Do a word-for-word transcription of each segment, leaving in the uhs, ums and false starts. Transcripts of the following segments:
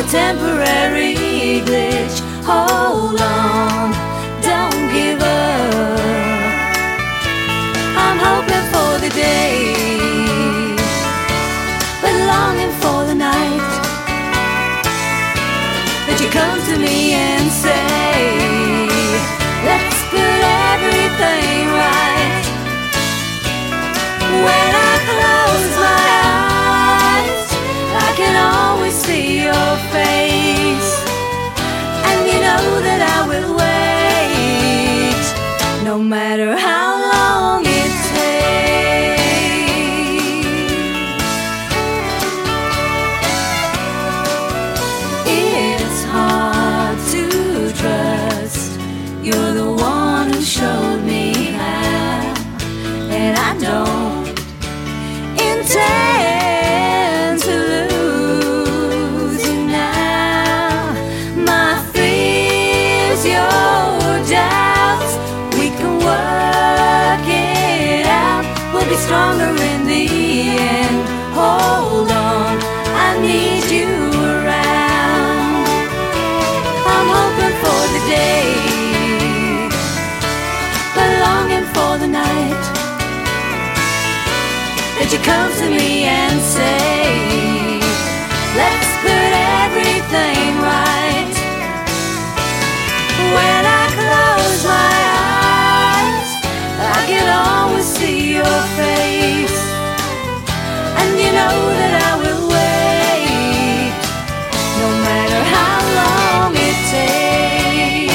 temporary glitch. Hold on, don't give up. I'm hoping for the day, but longing for the night that you come to me and say, let's put everything right. When I close my eyes, I can always see your face, and you know that I will wait, no matter how long it takes. It's hard to trust, you're the one who showed me how, and I don't intend to lose you now. My fears, your doubts, we can work it out. We'll be stronger in the end. Hold on, I need you around. I'm hoping for the day, but longing for the night that you come to me and say, let's put everything right. When I close my eyes, I can always see your face, and you know that I will wait, no matter how long it takes.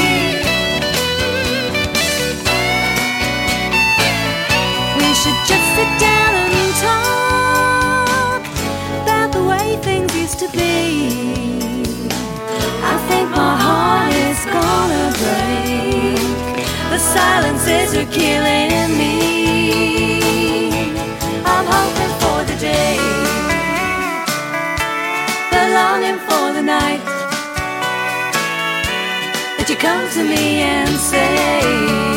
We should just sit down and talk about the way things used to be. I think my heart is gonna break, the silences are killing me. I'm hoping for the day, but longing for the night that you come to me and say,